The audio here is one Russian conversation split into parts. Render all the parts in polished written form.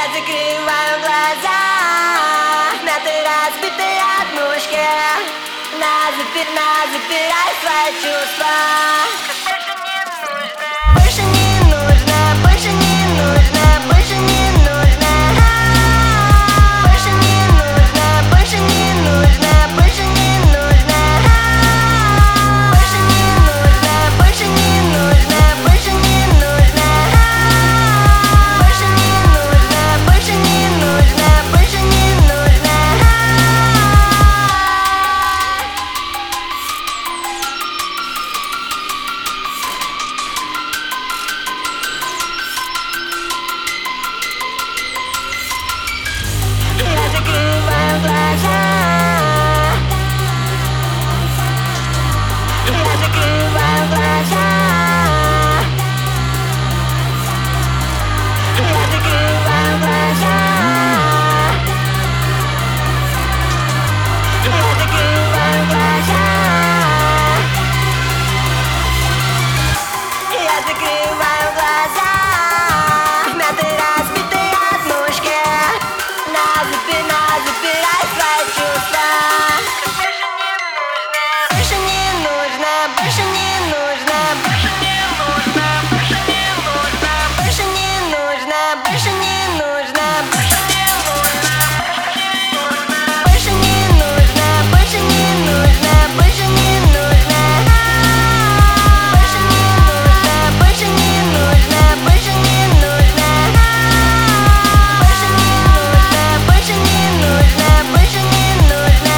закрываю глаза, мятые разбитые однушки. Запирай свои чувства. Больше не нужно, больше не нужно, больше не нужно. Больше не нужно, больше не нужно, больше не нужно. Больше не нужно, больше не нужно, больше не нужно. Больше не нужно, больше не нужно, больше не нужно. Я закрываю глаза. Я закрываю глаза. Я закрываю глаза. Я закрываю глаза. Я закрываю глаза. Мятые разбитые однушки. Запирай свои чувства. Больше не нужно, больше не нужно, больше не нужно, больше не нужно, больше не нужно, больше не нужно, больше не нужно, больше не нужно, больше не нужно, больше не нужно, больше не нужно, больше не нужно, больше не нужно, больше не нужно, больше не нужно,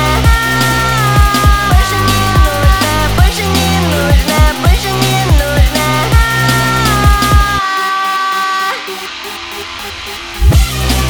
больше не нужно, больше не нужно.